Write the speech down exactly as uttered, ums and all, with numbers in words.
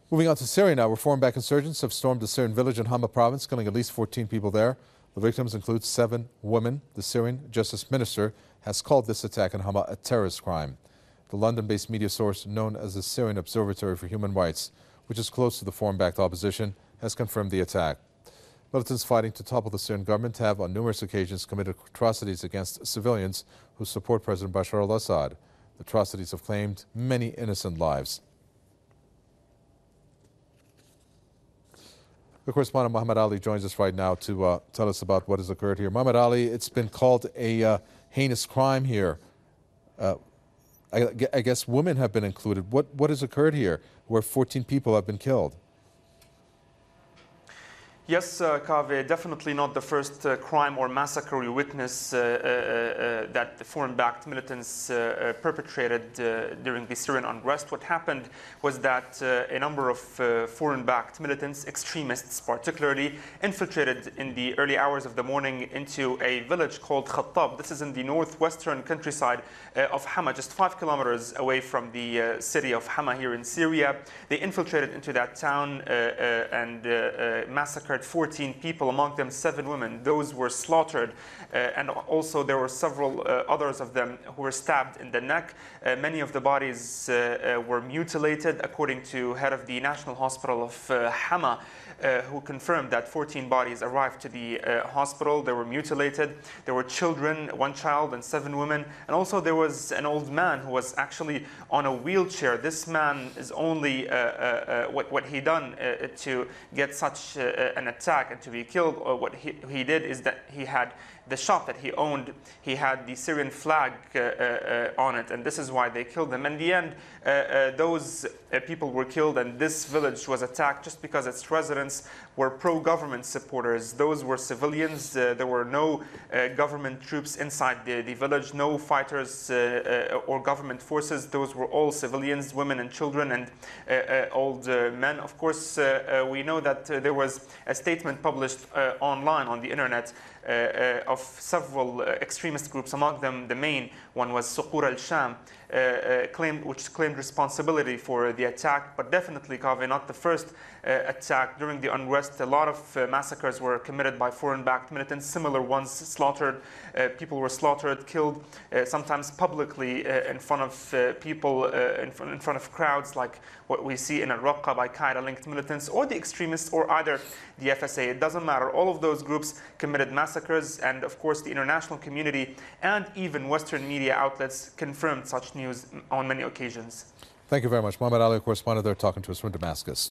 Moving on to Syria now, reform-backed insurgents have stormed a Syrian village in Hama province, killing at least fourteen people there. The victims include seven women. The Syrian Justice Minister has called this attack in Hama a terrorist crime. The London-based media source known as the Syrian Observatory for Human Rights, which is close to the reform-backed opposition, has confirmed the attack. Militants fighting to topple the Syrian government have on numerous occasions committed atrocities against civilians who support President Bashar al-Assad. The atrocities have claimed many innocent lives. The correspondent Muhammad Ali joins us right now to uh, tell us about what has occurred here. Muhammad Ali, it's been called a uh, heinous crime here. Uh, I, I guess women have been included. What, what has occurred here where fourteen people have been killed? Yes, uh, Kaveh, definitely not the first uh, crime or massacre we witness uh, uh, uh, that the foreign-backed militants uh, uh, perpetrated uh, during the Syrian unrest. What happened was that uh, a number of uh, foreign-backed militants, extremists particularly, infiltrated in the early hours of the morning into a village called Khattab. This is in the northwestern countryside uh, of Hama, just five kilometers away from the uh, city of Hama here in Syria. They infiltrated into that town uh, uh, and uh, uh, massacred fourteen people, among them seven women. Those were slaughtered, uh, and also there were several uh, others of them who were stabbed in the neck. Uh, many of the bodies uh, uh, were mutilated, according to head of the National Hospital of uh, Hama, uh, who confirmed that fourteen bodies arrived to the uh, hospital. They were mutilated. There were children, one child and seven women, and also there was an old man who was actually on a wheelchair. This man is only uh, uh, uh, what, what he done uh, to get such uh, an attack and to be killed, or what he, he did is that he had the shop that he owned, he had the Syrian flag uh, uh, on it, and this is why they killed him. In the end, uh, uh, those uh, people were killed, and this village was attacked just because its residents were pro-government supporters. Those were civilians. Uh, there were no uh, government troops inside the, the village, no fighters uh, uh, or government forces. Those were all civilians, women and children, and uh, uh, old uh, men. Of course, uh, uh, we know that uh, there was a statement published uh, online on the internet uh, uh, of several uh, extremist groups. Among them, the main one was Suqur al-Sham, uh, uh, claimed, which claimed responsibility for the attack, but definitely, Kaveh, not the first uh, attack. During the unrest, a lot of uh, massacres were committed by foreign-backed militants, similar ones slaughtered. Uh, people were slaughtered, killed, uh, sometimes publicly uh, in front of uh, people, uh, in, front, in front of crowds, like what we see in Al-Raqqa by Qaeda-linked militants, or the extremists, or either the F S A. It doesn't matter. All of those groups committed massacres, and of course the international community and even Western media outlets confirmed such news on many occasions. Thank you very much. Muhammad Ali, correspondent there, talking to us from Damascus.